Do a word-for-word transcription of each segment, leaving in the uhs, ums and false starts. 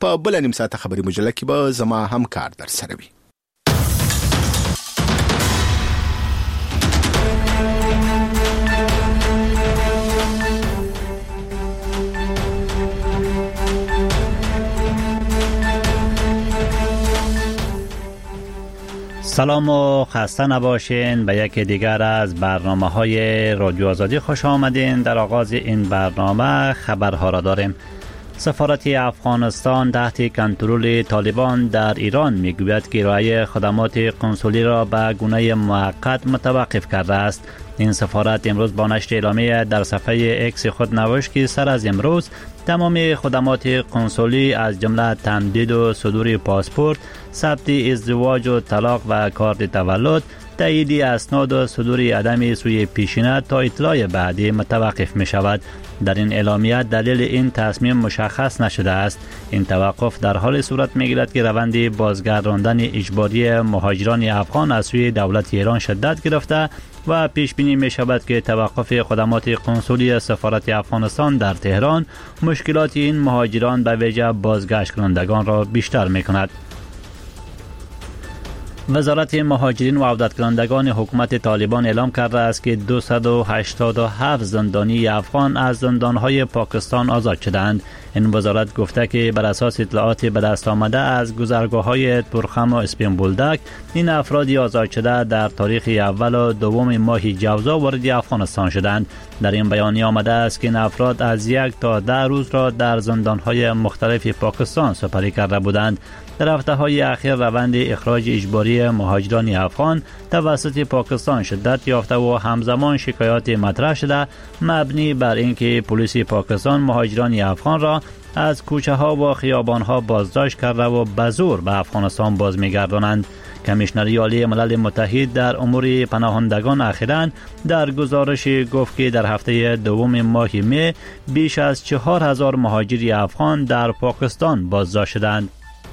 په بل نیم ساعت خبري مجله کې به زما همکار در سره وي. سلام و خسته نباشین. به یکی دیگر از برنامه های رادیو آزادی خوش آمدین. در آغاز این برنامه خبرها را داریم. سفارت افغانستان تحت کنترل طالبان در ایران میگوید که ارائه خدمات قنسولی را به گونه موقت متوقف کرده است. این سفارت امروز با نشر اعلامیه در صفحه اکس خود نوشت که سر از امروز تمام خدمات قنسولی از جمله تمدید و صدور پاسپورت، ثبت ازدواج و طلاق و کارت تولد، تایید اسناد و صدور عدم سوی پیشینه تا اطلاع بعدی متوقف می شود. در این اعلامیه دلیل این تصمیم مشخص نشده است. این توقف در حال صورت می گیرد که روند بازگرداندن اجباری مهاجران افغان از سوی دولت ایران شدت گرفته و پیش بینی می شود که توقف خدمات قنسولی سفارت افغانستان در تهران مشکلات این مهاجران به ویژه بازگشت کنندگان را بیشتر می کند. وزارت مهاجرین و عودت کنندگان حکومت طالبان اعلام کرده است که دویست و هشتاد و هفت زندانی افغان از زندانهای پاکستان آزاد شدند. این وزارت گفته که بر اساس اطلاعات به دست آمده از گذرگاه‌های تورخم و اسپین بولدک، این افراد آزاد شده در تاریخ اول و دوم ماه جوزا وارد افغانستان شدند. در این بیانیه آمده است که این افراد از یک تا ده روز را در زندانهای مختلف پاکستان سپری کرده بودند. در هفته‌های اخیر روند اخراج اجباری مهاجران افغان توسط پاکستان شدت یافته و همزمان شکایات مطرح شده مبنی بر اینکه پلیس پاکستان مهاجران افغان را از کوچه ها و خیابان ها بازداشت کرده و به زور به افغانستان باز می‌گردانند. کمیشنری عالی ملل متحد در امور پناهندگان اخیراً در گزارش گفت که در هفته دوم ماه می بیش از چهار هزار مهاجر افغان در پاکستان بازداشت شدند.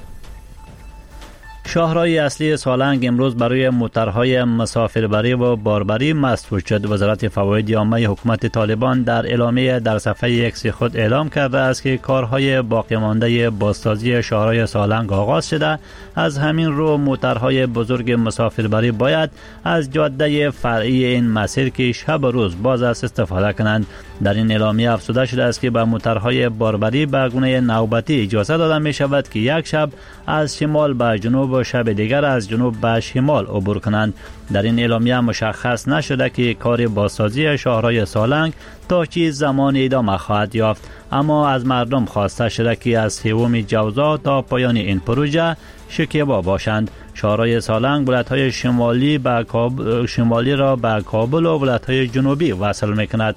شاهراه اصلی سالنگ امروز برای موترهای مسافربری و باربری مسدود شد. وزارت فواید عامه حکومت طالبان در اعلامیه در صفحه اکس خود اعلام کرده است که کارهای باقی مانده بازسازی شاهراه سالنگ آغاز شده. از همین رو موترهای بزرگ مسافربری باید از جاده فرعی این مسیر که شب و روز باز است استفاده کنند. در این اعلامیه افزوده شده است که به موترهای باربری به گونه نوبتی اجازه داده می شود که یک شب از شمال به جنوب و شب دیگر از جنوب به شمال عبور کنند. در این اعلامیه مشخص نشده که کار بازسازی شاهراه سالنگ تا چه زمان ادامه خواهد یافت، اما از مردم خواسته شده که از سوم جوزا تا پایان این پروژه شکیبا باشند. شاهراه سالنگ ولایت‌های شمالی به کابل شمالی را به کابل و ولایت‌های جنوبی وصل می‌کند.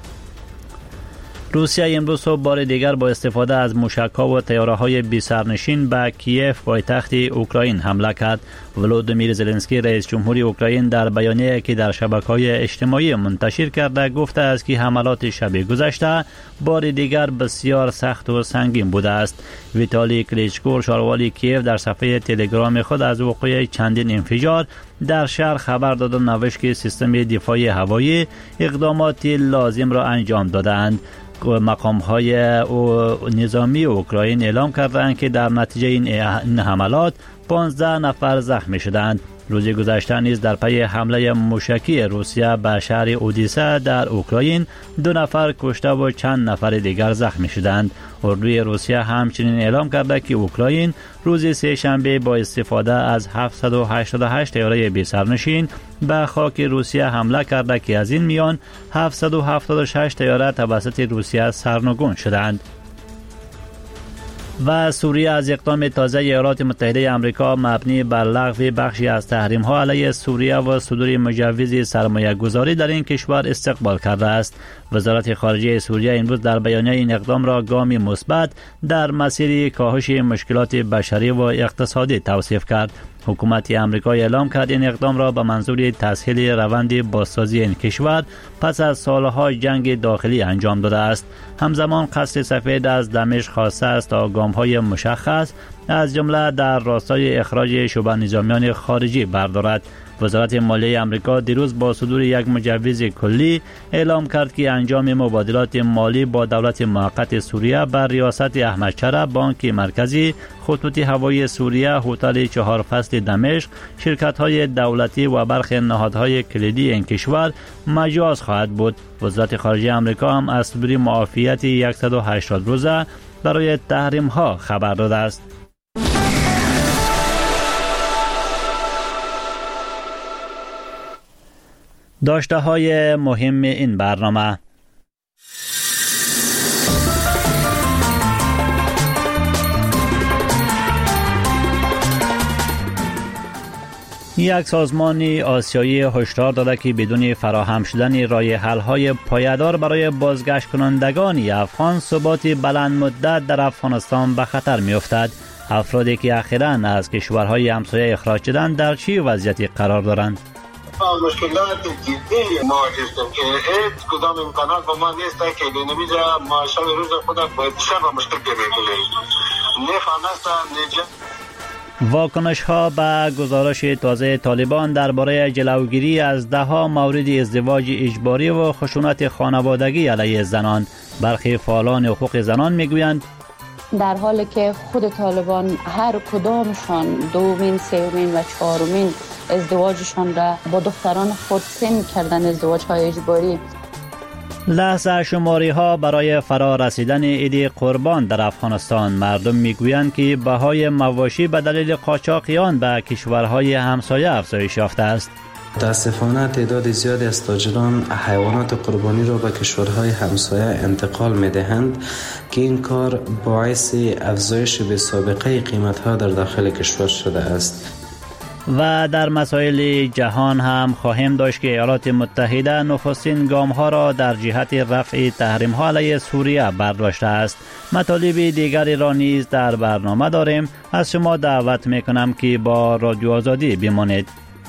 روسیه امروز صبح بار دیگر با استفاده از موشک‌ها و طیاره‌های بی سرنشین به کیف پایتخت اوکراین حمله کرد. ولودیمیر زلنسکی رئیس جمهوری اوکراین در بیانیه‌ای که در شبکه‌های اجتماعی منتشر کرده گفته است که حملات شب گذشته بار دیگر بسیار سخت و سنگین بوده است. ویتالی کلیچکو شاروالی کیف در صفحه تلگرام خود از وقوع چندین انفجار در شهر خبر داد و نوشت که سیستم دفاعی هوایی اقدامات لازم را انجام دادند. مقام‌های نظامی اوکراین اعلام کردند که در نتیجه این حملات پانزده نفر زخمی شدند. روز گذشته نیز در پی حمله موشکی روسیه به شهر اودیسا در اوکراین دو نفر کشته و چند نفر دیگر زخمی شدند. اردوی روسیه همچنین اعلام کرده که اوکراین روز سه شنبه با استفاده از هفتصد و هشتاد و هشت طیاره بی سرنشین به خاک روسیه حمله کرده که از این میان هفتصد و هفتاد و شش طیاره توسط روسیه سرنگون شدند. و سوریه از اقدام تازه ایالات متحده آمریکا مبنی بر لغو بخشی از تحریم ها علیه سوریه و صدور مجوز سرمایه گذاری در این کشور استقبال کرده است. وزارت خارجه سوریه امروز در بیانیه این اقدام را گامی مثبت در مسیر کاهش مشکلات بشری و اقتصادی توصیف کرد. حکومت آمریکا اعلام کرد این اقدام را به منظور تسهیل روند بازسازی این کشور پس از سالها جنگ داخلی انجام داده است. همزمان قصر سفید از دمشق خواسته است تا گام‌های مشخص از جمله در راستای اخراج شبه نظامیان خارجی بردارد. وزارت مالیه آمریکا دیروز با صدور یک مجوز کلی اعلام کرد که انجام مبادلات مالی با دولت موقت سوریه بر ریاست احمد شرع، بانک مرکزی، خطوط هوایی سوریه، هتل چهار فصل دمشق، شرکت‌های دولتی و برخی نهادهای کلیدی این کشور مجاز خواهد بود. وزارت خارجه آمریکا هم از صدور معافیت صد و هشتاد روزه برای تحریم ها خبر داده است. داشته های مهم این برنامه: یک سازمان آسیایی هشدار داده که بدون فراهم شدن راه حل‌های پایدار برای بازگشت کنندگان افغان، ثبات بلند مدت در افغانستان به خطر می‌افتد. افرادی که اخیراً از کشورهای همسایه اخراج شدند در چه وضعیتی قرار دارند؟ مشکلات جدی مواجه هستیم که هیچ کدام امکانات با ما نیست که بنویزه ما شب روز خودم باید شب مشکل بکنیم. نفهمستم نجا واکنش ها به گزارش تازه طالبان درباره جلوگیری از ده ها مورد ازدواج اجباری و خشونت خانوادگی علیه زنان. برخی فعالان حقوق زنان میگویند در حالی که خود طالبان هر کدامشان دومین، سومین و چهارمین ازدواجشان را با دختران خود سن کردن، ازدواج های اجباری. لحظه شماری ها برای فرا رسیدن عید قربان در افغانستان. مردم میگویند که بهای مواشی به دلیل قاچاقیان به کشورهای همسایه افزایش یافته است. متاسفانه تعداد زیادی از تاجران حیوانات قربانی را به کشورهای همسایه انتقال می‌دهند که این کار باعث افزایش به سابقه قیمت‌ها در داخل کشور شده است. و در مسائل جهان هم خواهیم داشت که ایالات متحده نخستین گام ها را در جهت رفع تحریم ها علیه سوریه برداشته است. مطالب دیگری را نیز در برنامه داریم. از شما دعوت میکنم که با رادیو آزادی بمانید.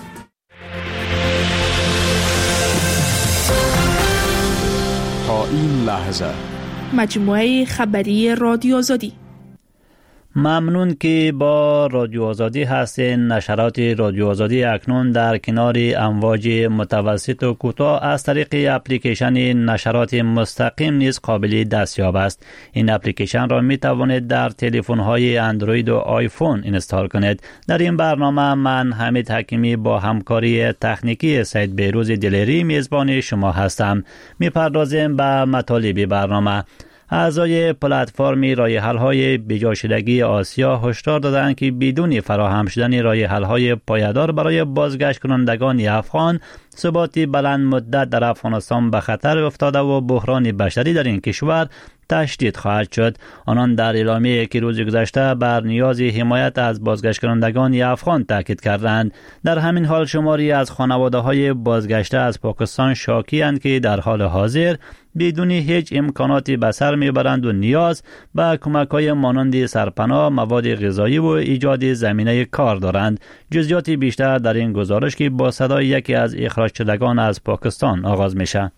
تا این لحظه مجموعه خبری رادیو آزادی. ممنون که با رادیو آزادی هستین. نشرات رادیو آزادی اکنون در کنار امواج متوسط و کوتاه از طریق اپلیکیشن نشرات مستقیم نیز قابل دستیاب است. این اپلیکیشن را می توانید در تلفن های اندروید و آیفون اینستال کنید. در این برنامه من حمید حکیمی با همکاری تکنیکی سید بیروز دلیری میزبان شما هستم. می پردازیم به مطالب برنامه. اعضای پلتفرم راه حل‌های بی‌جاشدگی آسیا هشدار دادند که بدون فراهم شدن راه حل‌های پایدار برای بازگشت کنندگان افغان، ثبات بلند مدت در افغانستان به خطر افتاده و بحران بشری در این کشور تشدید خواهد شد. آنان در اعلامیه‌ای که روز گذشته بر نیاز حمایت از بازگشت کنندگان افغان تاکید کردند. در همین حال شماری از خانواده‌های بازگشته از پاکستان شاکی‌اند که در حال حاضر بدون هیچ امکاناتی به سر میبرند و نیاز به کمک‌های مانند سرپناه، مواد غذایی و ایجاد زمینه کار دارند. جزئیات بیشتر در این گزارش که با صدای یکی از اخراج شدگان از پاکستان آغاز میشه.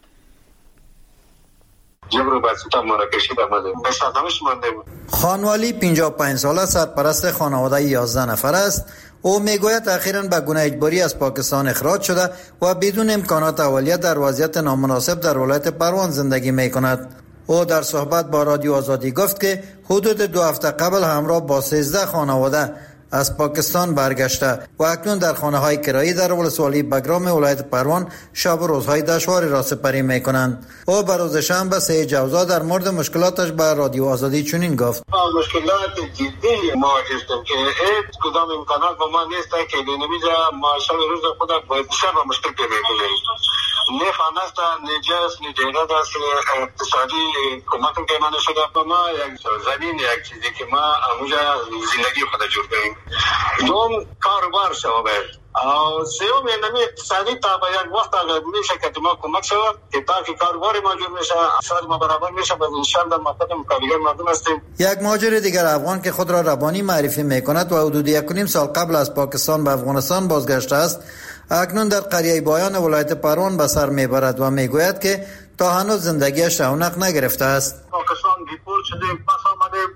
خانوالی پنجاه و پنج ساله سرپرست خانواده یازده نفر است. او میگوید اخیراً به گونه اجباری از پاکستان اخراج شده و بدون امکانات اولیت در وضعیت نامناسب در ولایت پروان زندگی می کند. او در صحبت با رادیو آزادی گفت که حدود دو هفته قبل همراه با سیزده خانواده از پاکستان برگشته و اکنون در خانه های کرایی در ولسوالی بگرام ولایت پروان شب و روزهای دشواری را سپری می کنند. او به روز شنبه سه جوزا در مورد مشکلاتش به رادیو آزادی چنین گفت: مشکلات جدی مواجه هستیم که هیچ کدام امکانات با ما نیست که بنویزه ما شب روز خودم باید شب مشکل بکنیم. نفهمستم نجاس نجایت است اقتصادی کمک که من شده با ما یک زمین یک چیزی که ما اموجا زندگی خود جور کنیم. دوم کاروبار شما باید او سیوم اینمی اقتصادی تا با یک وقت اگر میشه که ما کمک شود که تا که کاروبار ما جور میشه شاید ما برابر میشه با انشاءالله ما خودم کارگر مردم هستیم. یک مهاجر دیگر افغان که خود را ربانی معرفی میکند و حدود یک و نیم سال قبل از پاکستان به افغانستان بازگشته است، اکنون در قریه بایان ولایت پروان به سر میبرد و میگوید که تا هنوز زندگیش رونق نگرفته است. پاکستان دیپورت شدیم، پس آمدیم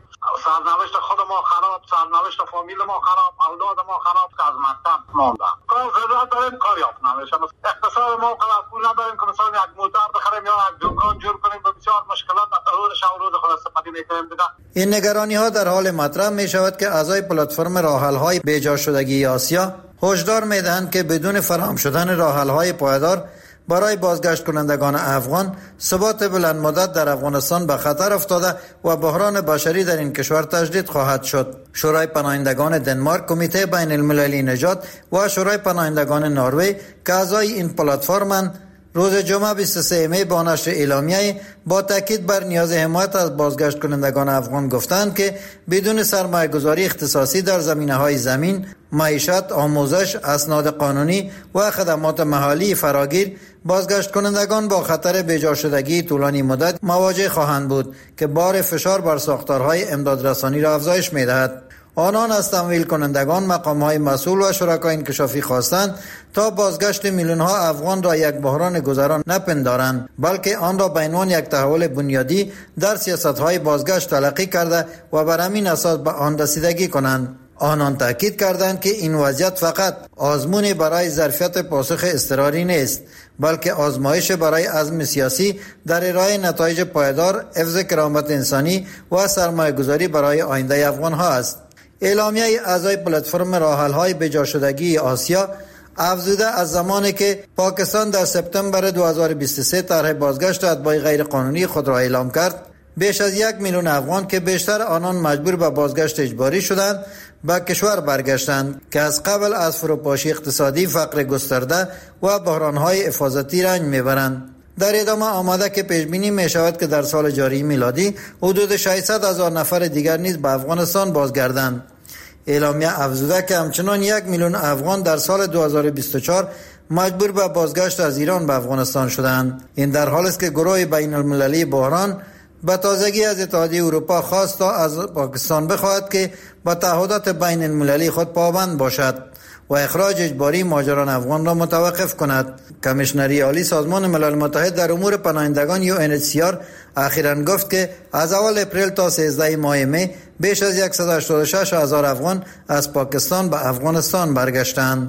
سرنوشت خود ما خراب، سرنوشت فامیل ما خراب، اولاد ما خراب که از مکتب ماندن. کار ضرورت داریم کار یافت نمیشه. اقتصاد ما قدر پول نداریم که مثلا یک موتر بخریم یا یک دکان جور کنیم، به بسیار مشکلات روز شب روز خود استفاده میکنیم دیگه. این نگرانی ها در حال مطرح می شود که اعضای پلتفرم راهحل های بیجا شدگی آسیا هشدار میدهند که بدون فراهم شدن راهحل های پایدار برای بازگشت کنندگان افغان، ثبات بلند مدت در افغانستان به خطر افتاده و بحران بشری در این کشور تجدید خواهد شد. شورای پناهندگان دنمارک، کمیته بین المللی نجات و شورای پناهندگان نروژ که اعضای این پلتفرمند، روز جمعه بیست و سه می با نشر اعلامیه با تاکید بر نیاز حمایت از بازگشت کنندگان افغان گفتند که بدون سرمایه گذاری اختصاصی در زمینه های زمین، معیشت، آموزش، اسناد قانونی و خدمات محلی فراگیر، بازگشت کنندگان با خطر بیجا شدگی طولانی مدت مواجه خواهند بود که بار فشار بر ساختارهای امدادرسانی را افزایش می‌دهد. آنان از تمویل کنندگان، مقام‌های مسئول و شرکای انکشافی خواستند تا بازگشت میلیون‌ها افغان را یک بحران گذران نپندارند، بلکه آن را به عنوان یک تحول بنیادی در سیاست‌های بازگشت تلقی کرده و بر همین اساس به آن رسیدگی کنند. آنان تاکید کردند که این وضعیت فقط آزمون برای ظرفیت پاسخ اضطراری نیست، بلکه آزمایش برای عزم سیاسی در ارائه نتایج پایدار، حفظ کرامت انسانی و سرمایه‌گذاری برای آینده افغان‌ها است. اعلامیه اعضای پلتفرم راهحل‌های بیجا شدگی آسیا افزوده از زمانی که پاکستان در سپتامبر دو هزار و بیست و سه طرح بازگشت اتباع غیرقانونی خود را اعلام کرد، بیش از یک میلیون افغان که بیشتر آنان مجبور به بازگشت اجباری شدند به کشور برگشتند که از قبل از فروپاشی اقتصادی، فقر گسترده و بحران‌های حفاظتی رنج میبرند. در ادامه آمده که پیش بینی می شود که در سال جاری میلادی حدود ششصد هزار نفر دیگر نیز به افغانستان بازگردند. اعلامیه افزوده که همچنان یک میلیون افغان در سال دو هزار و بیست و چهار مجبور به بازگشت از ایران به افغانستان شدند. این در حالی است که گروه بین المللی بحران به تازگی از اتحادیه اروپا خواست تا از پاکستان بخواهد که به تعهدات بین المللی خود پابند باشد و اخراج اجباری مهاجران افغان را متوقف کند. کمیشنری عالی سازمان ملل متحد در امور پناهندگان یو ان اچ سی آر اخیراً گفت که از اول اپریل تا سیزده ماه می بیش از صد و هشتاد و شش هزار افغان از پاکستان به افغانستان برگشتند.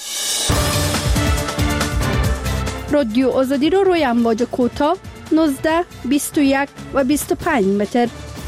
رادیو آزادی رو روی امواج کوتاه نوزده، بیست و یک و بیست و پنج متر.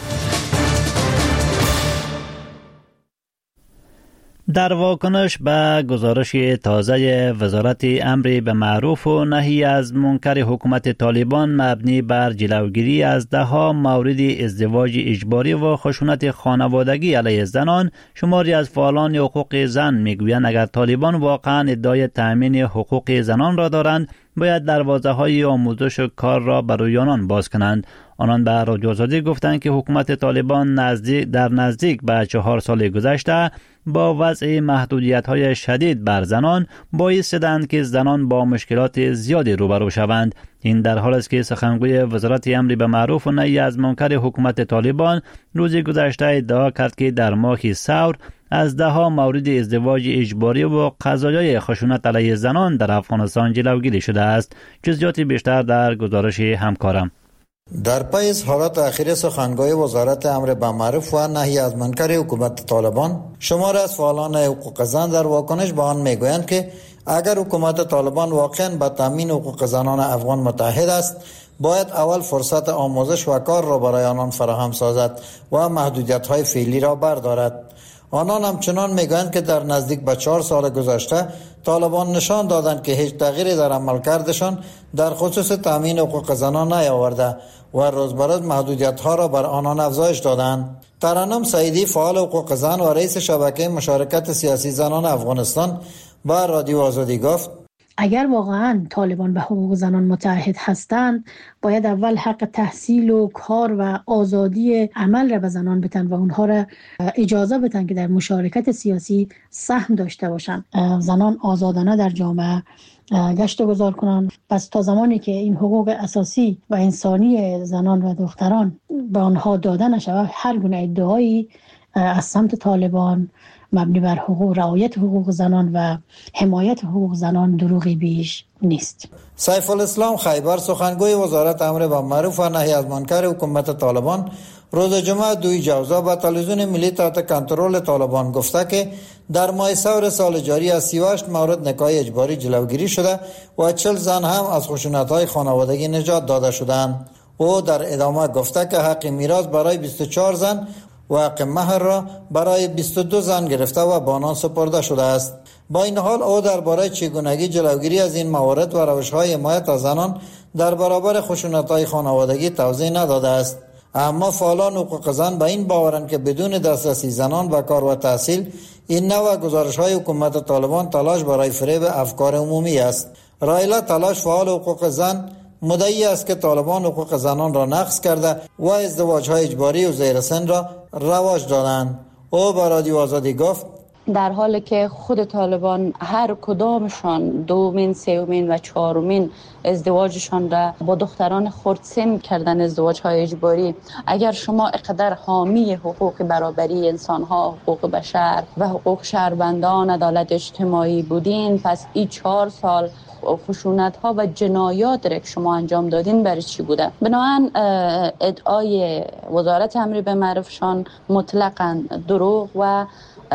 در واکنش به گزارش تازه وزارت امر به معروف و نهی از منکر حکومت طالبان مبنی بر جلوگیری از دهها مورد ازدواج اجباری و خشونت خانوادگی علیه زنان، شماری از فعالان حقوق زن میگویند اگر طالبان واقعا ادعای تأمین حقوق زنان را دارند، باید دروازه‌های آموزش و کار را برای آنان باز کنند. آنان به رادیو آزادی گفتند که حکومت طالبان نزدیک در نزدیک به چهار سال گذشته با وضع محدودیت‌های شدید بر زنان باعث شدند که زنان با مشکلات زیادی روبرو شوند. این در حالی است که سخنگوی وزارت امر به معروف و نهی از منکر حکومت طالبان روز گذشته ادعا کرد که در ماه ثور از دهها مورد ازدواج اجباری و قضایای خشونت علیه زنان در افغانستان جلوگیری شده است. جزئیات بیشتر در گزارش همکارم. در پی اظهارات اخیر سخنگوی وزارت امر به معروف و نهی از منکر حکومت طالبان، شمار از فعالان حقوق زن در واکنش به آن میگویند که اگر حکومت طالبان واقعا به تامین حقوق زنان افغان متحد است، باید اول فرصت آموزش و کار را برای آنان فراهم سازد و محدودیت‌های فعلی را بردارد. آنان همچنان میگویند که در نزدیک به چهار سال گذشته طالبان نشان دادند که هیچ تغییری در عملکردشان در خصوص تامین حقوق زنان نیاورده و روز به روز محدودیت‌ها را بر آنان افزایش دادند. ترنم سعیدی، فعال حقوق زن و رئیس شبکه مشارکت سیاسی زنان افغانستان، با رادیو آزادی گفت اگر واقعا طالبان به حقوق زنان متعهد هستند، باید اول حق تحصیل و کار و آزادی عمل را به زنان بدن و اونها را اجازه بدن که در مشارکت سیاسی سهم داشته باشند. زنان آزادانه در جامعه گشت و گذار کنند. پس تا زمانی که این حقوق اساسی و انسانی زنان و دختران به آنها داده نشود، هر گونه ادعایی از سمت طالبان مبنی بر حقوق رعایت حقوق زنان و حمایت حقوق زنان دروغی بیش نیست. سیف الاسلام خیبر، سخنگوی وزارت امر به معروف و نهی از منکر حکومت طالبان، روز جمعه دوی جوزا به تلویزیون ملی تحت کنترل طالبان گفته که در ماه سور سال جاری از سی و هشت مورد نکاح اجباری جلوگیری شده و چهل زن هم از خشونت‌های خانوادگی نجات داده شدند. او در ادامه گفته که حق میراث برای بیست و چهار زن و حق مهر را برای بیست و دو زن گرفته و به آنان سپرده شده است. با این حال او درباره چگونگی جلوگیری از این موارد و روش‌های حمایت از زنان در برابر خشونت‌های خانوادگی توضیح نداده است. اما فعالان حقوق زن به این باورند که بدون دسترسی زنان به کار و تحصیل این نوع گزارش‌های حکومت طالبان تلاش برای فریب افکار عمومی است. رایلا تلاش فعال حقوق زن مدعی است که طالبان حقوق زنان را نقض کرده و ازدواج‌های اجباری و زیر سن را رواج دادند. او به رادیو آزادی گفت در حالی که خود طالبان هر کدامشان دومین، سومین و چهارمین ازدواجشان را با دختران خردسن کردن، ازدواج‌های اجباری، اگر شما اقدر حامی حقوق برابری انسان‌ها، حقوق بشر و حقوق شهروندان، عدالت اجتماعی بودین، پس این چهار سال خشونت ها و جنایات را که شما انجام دادین برای چی بوده؟ بنابراین ادعای وزارت امر به معروفشان مطلقاً دروغ و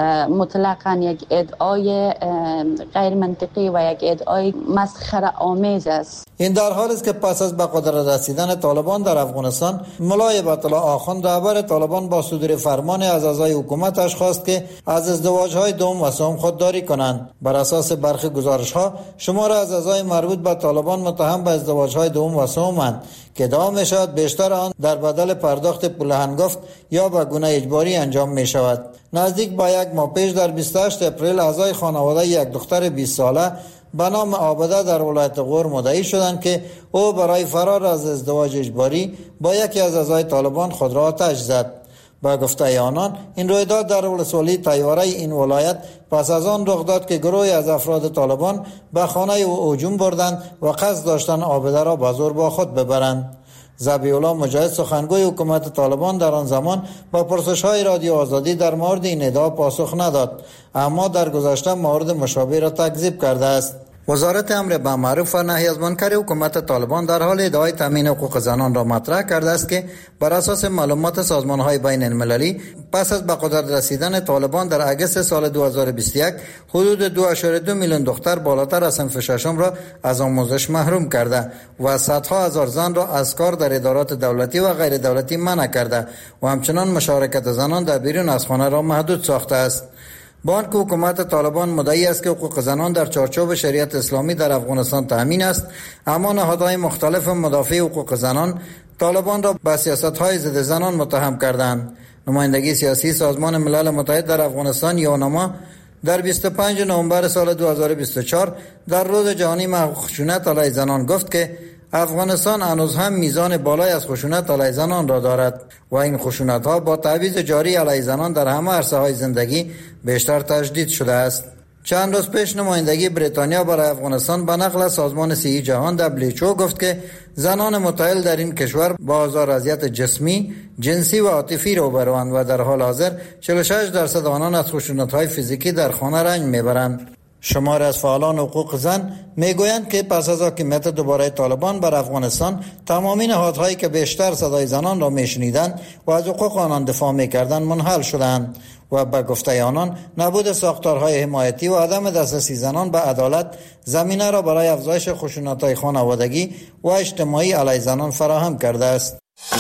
مطلقاً یک ادعای غیر منطقی و یک ادعای مسخره آمیز است. این در حالی است که پس از به قدرت رسیدن طالبان در افغانستان، مولای بطلا آخوند رهبر طالبان با صدور فرمان از اعضای حکومتش خواست که از ازدواج‌های دوم و سوم خودداری کنند. بر اساس برخی گزارش‌ها شمار از اعضای مربوط به طالبان متهم به ازدواج‌های دوم و سومند که ادعا می‌شود بیشتر آن در بدل پرداخت پول هنگفت یا به گونه اجباری انجام می‌شود. نزدیک به یک ماه پیش در بیست و هشتم اپریل اعضای خانواده یک دختر بیست ساله به نام عابده در ولایت غور مدعی شدند که او برای فرار از ازدواج اجباری با یکی از اعضای طالبان خود را آتش زد. با گفته آنان این رویداد در ولسوالی تیوره این ولایت پس از آن رخ داد که گروهی از افراد طالبان به خانه او هجوم بردند و قصد داشتند عابده را به زور با خود ببرند. ذبیح الله مجاهد سخنگوی حکومت طالبان در آن زمان با پرسش‌های رادیو آزادی در مورد این ادعا پاسخ نداد، اما در گذشته مورد مشابه را تکذیب کرده است. وزارت امر به معروف و نهی از منکر حکومت طالبان در حال ادعای تامین حقوق زنان را مطرح کرده است که بر اساس معلومات سازمان‌های بین المللی پس از به قدرت رسیدن طالبان در اگست سال دو هزار و بیست و یک حدود دو ممیز دو میلیون دختر بالاتر از صنف ششم را از آموزش محروم کرده و صدها هزار زن را از کار در ادارات دولتی و غیر دولتی منع کرده و همچنان مشارکت زنان در بیرون از خانه را محدود ساخته است. با آنکه حکومت طالبان مدعی است که حقوق زنان در چارچوب شریعت اسلامی در افغانستان تأمین است، اما نهادهای مختلف مدافع حقوق زنان طالبان را به سیاست‌های ضد زنان متهم کردند. نمایندگی سیاسی سازمان ملل متحد در افغانستان یونما در بیست و پنجم نوامبر سال دو هزار و بیست و چهار در روز جهانی محو خشونت علیه زنان گفت که افغانستان هنوز هم میزان بالای از خشونت علیه زنان را دارد و این خشونت ها با تبعیض جاری علیه زنان در همه عرصه های زندگی بیشتر تشدید شده است. چند روز پیش نمایندگی بریتانیا برای افغانستان به نقل از سازمان صحی جهان دبلیو اچ او گفت که زنان متعهل در این کشور با آزار و اذیت جسمی، جنسی و عاطفی روبروند و در حال حاضر چهل و شش درصد آنان از خشونت‌های فیزیکی در خانه رنج میبرند. شمار از فعالان حقوق زن میگویند که پس از حاکمیت دوباره طالبان بر افغانستان تمامی نهادهایی که بیشتر صدای زنان را میشنیدند و از حقوق آنان دفاع میکردند منحل شدند و به گفته آنان نبود ساختارهای حمایتی و عدم دسترسی زنان به عدالت زمینه را برای افزایش خشونت‌های خانوادگی و اجتماعی علیه زنان فراهم کرده است.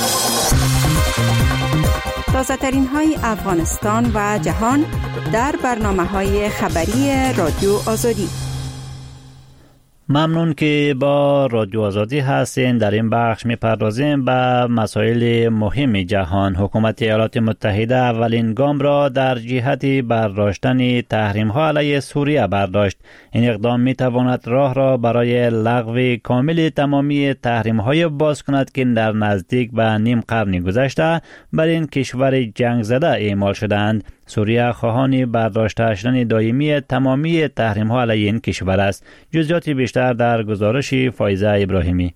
تازه ترین های افغانستان و جهان در برنامه های خبری رادیو آزادی. ممنون که با رادیو آزادی هستین. در این بخش می‌پردازیم به مسائل مهم جهان. حکومت ایالات متحده اولین گام را در جهت برداشتن تحریم‌ها علیه سوریه برداشت. این اقدام می‌تواند راه را برای لغو کامل تمامی تحریم‌های باز کند که در نزدیک به نیم قرن گذشته بر این کشور جنگ زده اعمال شدند. سوریه خواهان برداشته شدن دائمی تمامی تحریم‌ها علیه این کشور است. جزئیات بیشتر در گزارش فایزه ابراهیمی.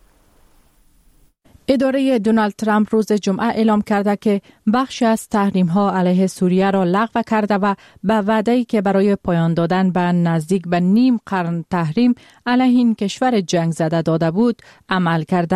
اداره دونالد ترامپ روز جمعه اعلام کرده که بخشی از تحریم‌ها علیه سوریه را لغو کرده و به وعده‌ای که برای پایان دادن به نزدیک به نیم قرن تحریم علیه این کشور جنگ زده داده بود عمل کرده.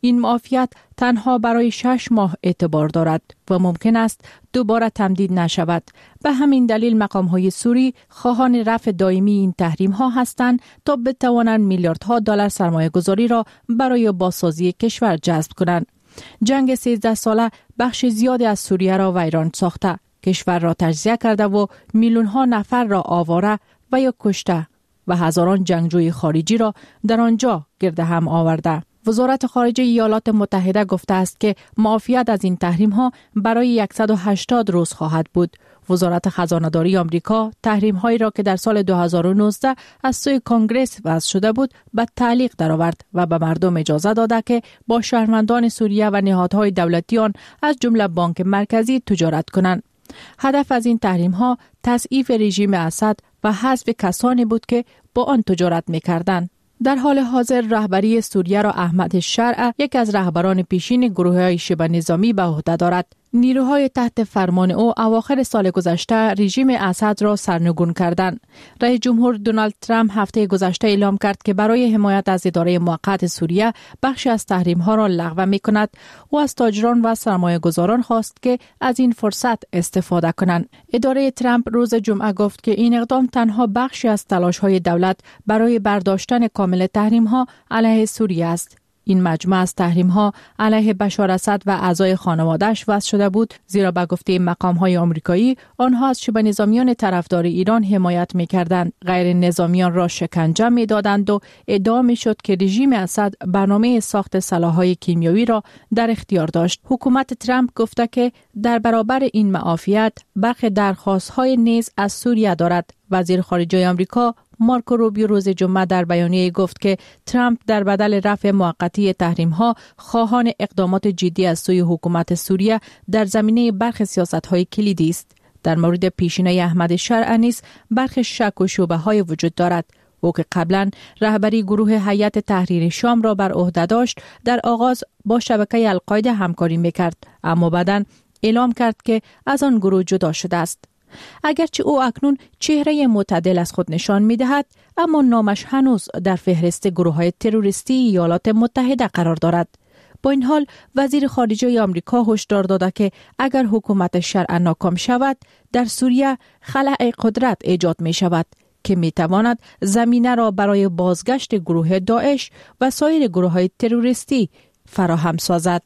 این معافیت تنها برای شش ماه اعتبار دارد و ممکن است دوباره تمدید نشود. به همین دلیل مقام‌های سوری خواهان رفع دائمی این تحریم‌ها هستند تا بتوانند میلیاردها دلار سرمایه‌گذاری را برای بازسازی کشور جذب کنند. جنگ سیزده ساله بخش زیادی از سوریه را ویران ساخته، کشور را تجزیه کرده و میلیون‌ها نفر را آواره و یا کشته و هزاران جنگجوی خارجی را در آنجا گرد هم آورده. وزارت خارجه ایالات متحده گفته است که معافیت از این تحریم ها برای صد و هشتاد روز خواهد بود. وزارت خزانه‌داری آمریکا تحریم هایی را که در سال دو هزار و نوزده از سوی کنگره وضع شده بود به تعلیق درآورد و به مردم اجازه داده که با شهروندان سوریه و نهادهای دولتی آن از جمله بانک مرکزی تجارت کنند. هدف از این تحریم ها تضعیف رژیم اسد و حذف کسانی بود که با آن تجارت می‌کردند. در حال حاضر رهبری سوریه را احمد شرع، یک از رهبران پیشین گروه‌های شبه نظامی به عهده دارد. نیروهای تحت فرمان او اواخر سال گذشته رژیم اسد را سرنگون کردند. رئیس جمهور دونالد ترامپ هفته گذشته اعلام کرد که برای حمایت از اداره موقت سوریه بخشی از تحریم‌ها را لغو می‌کند و از تاجران و سرمایه‌گذاران خواست که از این فرصت استفاده کنند. اداره ترامپ روز جمعه گفت که این اقدام تنها بخشی از تلاش‌های دولت برای برداشتن کامل تحریم‌ها علیه سوریه است. این مجموعه از تحریم‌ها علیه بشار اسد و اعضای خانواده‌اش وضع شده بود، زیرا به گفته مقام‌های آمریکایی آنها از شبه نظامیان طرفدار ایران حمایت می‌کردند، غیر نظامیان را شکنجه می‌دادند و ادعا می‌شد که رژیم اسد برنامه ساخت سلاح‌های کیمیایی را در اختیار داشت. حکومت ترامپ گفته که در برابر این معافیت برخی درخواست‌های نیز از سوریه دارد. وزیر خارجه آمریکا مارکو روبیو روز جمعه در بیانیه گفت که ترامپ در بدل رفع موقتی تحریم‌ها خواهان اقدامات جدی از سوی حکومت سوریه در زمینه برخی سیاست‌های کلیدی است. در مورد پیشینه احمد شرع نیز برخی شک و شبهه‌های وجود دارد. او که قبلا رهبری گروه هیئت تحریر شام را بر عهده داشت، در آغاز با شبکه القاعده همکاری می‌کرد، اما بعداً اعلام کرد که از آن گروه جدا شده است. اگرچه او اکنون چهره معتدل از خود نشان می‌دهد، اما نامش هنوز در فهرست گروه‌های تروریستی ایالات متحده قرار دارد. با این حال وزیر خارجه آمریکا هشدار داده که اگر حکومت شرع ناکام شود، در سوریه خلأ قدرت ایجاد می شود که می تواند زمینه را برای بازگشت گروه داعش و سایر گروه‌های تروریستی فراهم سازد.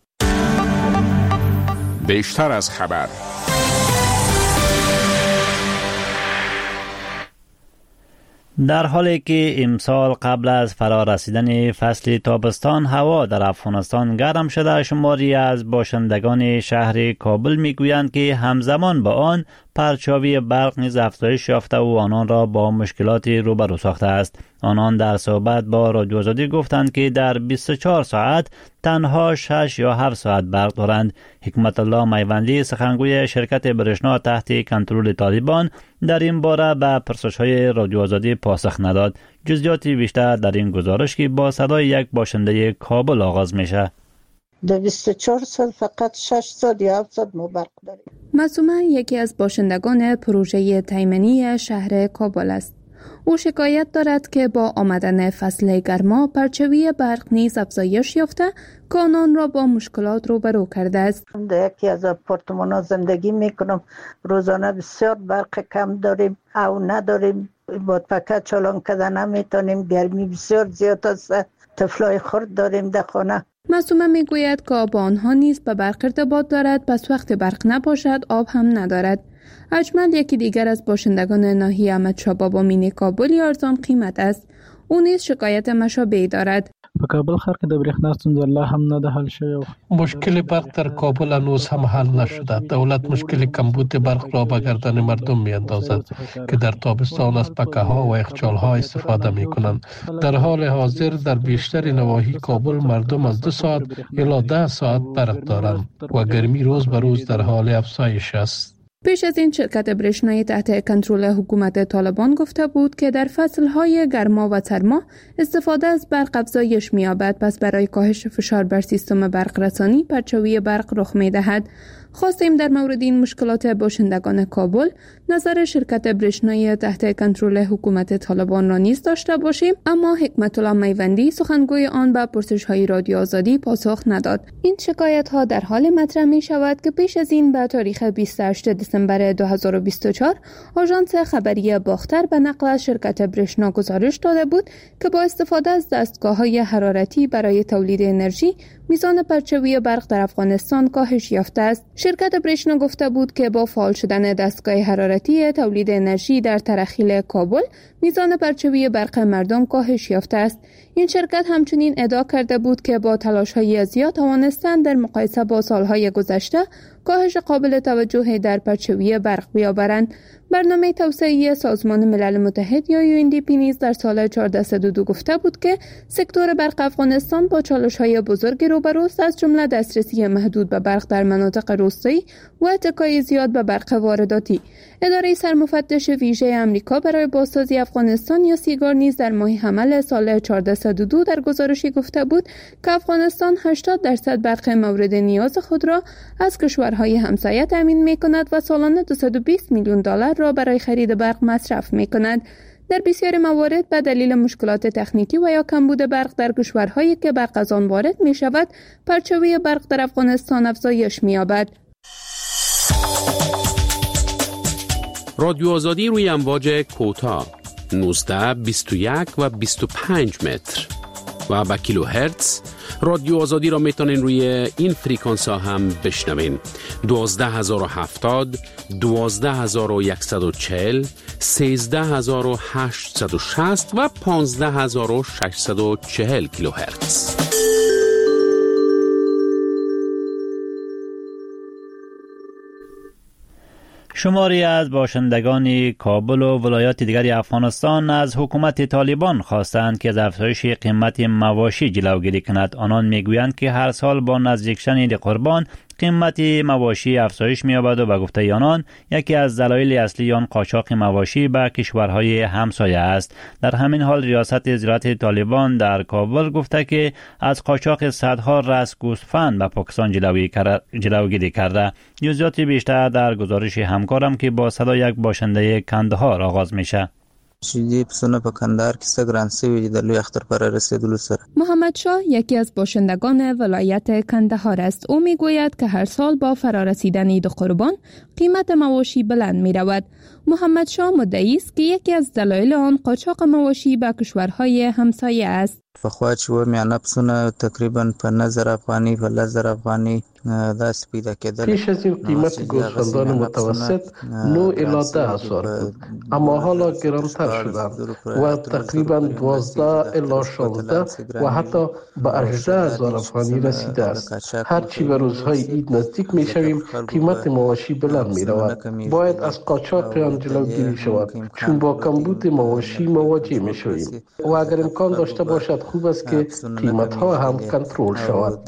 بیشتر از خبر. در حالی که امسال قبل از فرا رسیدن فصل تابستان هوا در افغانستان گرم شده، شماری از باشندگان شهر کابل میگویند که همزمان با آن پرچاوی برق نیز افزایش یافته و آنان را با مشکلاتی روبرو ساخته است. آنان در صحبت با رادیو آزادی گفتند که در بیست و چهار ساعت تنها شش یا هفت ساعت برق دارند. حکمت الله میوندی سخنگوی شرکت برشنا تحت کنترل طالبان در این باره به پرسش‌های رادیو آزادی پاسخ نداد. جزئیاتی بیشتر در این گزارش که با صدای یک باشنده کابل آغاز میشه. در بیست و چهار سال فقط شش ساعت یا هفت ساعت ما برق داریم. معصومه یکی از باشندگان پروژه تایمنی شهر کابل است. او شکایت دارد که با آمدن فصل گرما پرچاوی برق نیز افزایش یافته که آنان را با مشکلات روبرو کرده است. در یکی از آپارتمان‌ها زندگی میکنم، روزانه بسیار برق کم داریم او نداریم، با پکه چالان کردن نمیتونیم، گرمی بسیار زیاد است، طفلای خرد داریم در خانه. معصومه میگوید که آب آنها نیز به برق ارتباط دارد، پس وقت برق نباشد آب هم ندارد. اجمل یکی دیگر از باشندگان ناحیه احمدشاه بابا مینی کابل ارزان قیمت است. او نیز شکایت مشابهی دارد. په کابل ښار کې د برېښنا ستونزه لا هم نه ده حل شوې. مشکل برق در کابل هنوز هم حل نشده. دولت مشکل کمبود برق را به گردن مردم میاندازد که در تابستان از پکه ها و یخچال ها استفاده می کنند. در حال حاضر در بیشتر نواحی کابل مردم از دو ساعت الی ده ساعت برق دارند و گرمی روز به روز در حال افزایش است. پیش از این شرکت برشنایی تحت کنترل حکومت طالبان گفته بود که در فصلهای گرما و سرما استفاده از برق افزایش می‌یابد، پس برای کاهش فشار بر سیستم برق رسانی پرچاوی برق رخ می‌دهد. خواستیم در مورد این مشکلات باشندگان کابل نظر شرکت برشنایی تحت کنترل حکومت طالبان را نیز داشته باشیم، اما حکمت الله میوندی سخنگوی آن به پرسش‌های رادیو آزادی پاسخ نداد. این شکایت ها در حال مطرح می شود که پیش از این به تاریخ بیست و هشتم دسامبر دو هزار و بیست و چهار آژانس خبری باختر به نقل از شرکت برشنا گزارش داده بود که با استفاده از دستگاه‌های حرارتی برای تولید انرژی میزان پرچوی برق در افغانستان کاهش یافته است. شرکت برشنا گفته بود که با فعال شدن دستگاه حرارتی تولید انرژی در ترخیل کابل میزان پرچوی برق مردم کاهش یافته است. این شرکت همچنین ادعا کرده بود که با تلاش‌های زیاد توانستند در مقایسه با سالهای گذشته کاهش قابل توجهی در پرچوی برق بیاورند. برنامه توسعه سازمان ملل متحد یا یو ان دی پی نیز در سال چهارده صد و دو گفته بود که سکتور برق افغانستان با چالش‌های بزرگی روبروست، از جمله دسترسی محدود به برق در مناطق روستایی و تکیه زیاد به برق وارداتی. اداره سرمفتش ویژه آمریکا برای بازسازی افغانستان یا سیگار نیز در ماه حمل سال چهارده صد و دو در گزارشی گفته بود که افغانستان هشتاد درصد برق مورد نیاز خود را از کشورهای همسایه تامین می‌کند و سالانه دویست و بیست میلیون دلار را برای خرید برق مصرف می‌کند. در بسیاری موارد به دلیل مشکلات تکنیکی و یا کمبود برق در کشورهایی که برق از آن وارد می‌شود، پرچوی برق در افغانستان افزایش می‌یابد. رادیو آزادی روی امواج کوتاه نوزده، بیست و یک و بیست و پنج متر و با کیلو هرتز. رادیو آزادی را میتونین روی این فریکانس ها هم بشنوین: دوازده هزار و هفتاد، دوازده هزار و صد و چهل، سیزده هزار و هشتصد و شصت و پانزده هزار و ششصد و چهل کیلو هرتز. شماری از باشندگان کابل و ولایات دیگر افغانستان از حکومت طالبان خواستند که از افزایش قیمت مواشی جلوگیری کند. آنان میگویند که هر سال با نزدیک شدن عید قربان قیمت مواشی افزایش می‌یابد و به گفته آنان یکی از دلایل اصلی آن قاچاق مواشی به کشورهای همسایه است. در همین حال ریاست زراعت طالبان در کابل گفته که از قاچاق صدها رأس گوسفند به پاکستان جلوگیری کرده. جزئیات بیشتر در گزارش همکارم که با صدای یک باشنده کندهار آغاز میشه. شیدی پسونه په کندهار کې څه ګران سوي د لوی اختر پر رسیدلو سره. محمد شاه یکی از باشندگان ولایت کندهار است. او میگوید که هر سال با فرارسیدن عید قربان قیمت مواشی بلند می رود. محمد شاه مدعی است که یکی از دلایل آن قاچاق مواشی به کشورهای همسایه است. فخوا چې و میانه پسونه تقریبا په نظر افغانی په لزر افغانی داس پیدا کېدل. پیش از این قیمت گوسفندان متوسط نه الی ده هزار بود، اما حالا گرانتر شدند و تقریبا دوازده الی شانزده و حتی به هجده هزار افغانی رسیده است. هرچی به روزهای عید نزدیک می شویم قیمت مواشی بلند می رود. باید از قاچاق آن جلوگیری شود، چون با کمبود مواشی مواجه می شویم و اگر امکان داشته باشد خوب است که قیمت ها هم کنترل شود.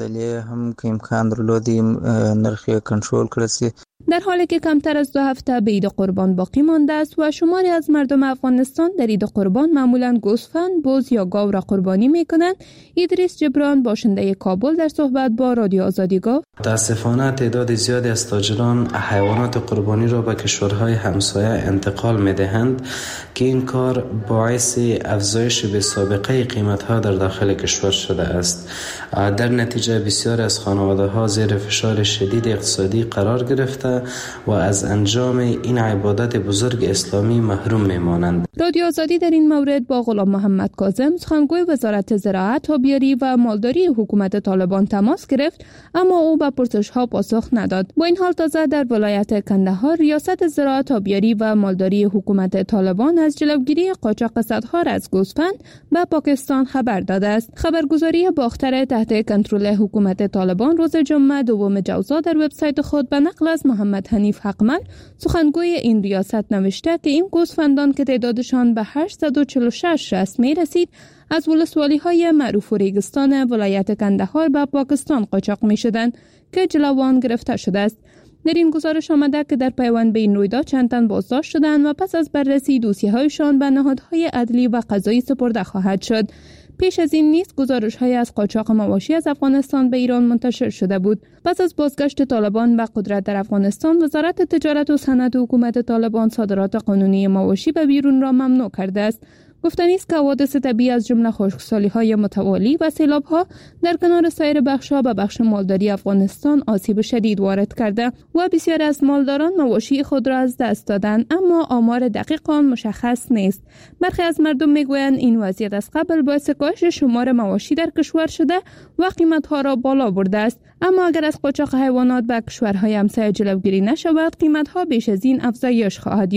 در حالی که کمتر از دو هفته به عید قربان باقی مانده است و شماری از مردم افغانستان در عید قربان معمولاً گوسفند، بز یا گاو را قربانی می‌کنند، ادریس جبران باشنده کابل در صحبت با رادیو آزادی گفت: متاسفانه تعداد زیادی از تاجران حیوانات قربانی را به کشورهای همسایه انتقال می‌دهند که این کار باعث افزایش به سابقه قیمت‌ها در داخل کشور شده است. در نتیجه بسیار از خانواده‌ها زیر فشار شدید اقتصادی قرار گرفته و از انجام این عبادت بزرگ اسلامی محروم میمانند. رادیو آزادی در این مورد با غلام محمد کاظم سخنگوی وزارت زراعت، آبیاری و مالداری حکومت طالبان تماس گرفت، اما او به پرسش‌ها پاسخ نداد. با این حال تازه در ولایت کندهار ریاست زراعت، آبیاری و مالداری حکومت طالبان از جلوگیری قاچاق صدها از گوسفند به پاکستان خبر داده است. خبرگزاری باختر تحت کنترل حکومت طالبان روز جمعه دوم جوزا در وبسایت خود به نقل از محمد حنیف حقمل سخنگوی این ریاست نوشته که این گوسفندان که تعدادشان به هشتصد و چهل و شش رأس می رسید از ولسوالی های معروف و ریگستان ولایت کندهار به پاکستان قاچاق می شدند که جلوان گرفته شده است. در این گزارش آمده که در پیوند به این رویداد چند تن بازداشت شدند و پس از بررسی دوسیه هایشان به نهادهای عدلی و قضایی سپرده خواهد شد. پیش از این نیز گزارش‌های از قاچاق مواشی از افغانستان به ایران منتشر شده بود. پس از بازگشت طالبان به قدرت در افغانستان، وزارت تجارت و صنعت حکومت طالبان صادرات قانونی مواشی به بیرون را ممنوع کرده است. گفتنی است که حوادث طبیعی از جمله خشکسالی‌های متوالی و سیلاب‌ها در کنار سایر بخش‌ها به بخش مالداری افغانستان آسیب شدید وارد کرده و بسیاری از مالداران مواشی خود را از دست دادند، اما آمار دقیق آن مشخص نیست. برخی از مردم می‌گویند این وضعیت از قبل باعث کاهش شمار مواشی در کشور شده و قیمت‌ها را بالا برده است، اما اگر از قاچاق حیوانات به کشورهای همسایه جلوگیری نشود، قیمت‌ها بیش از این افزایش خواهد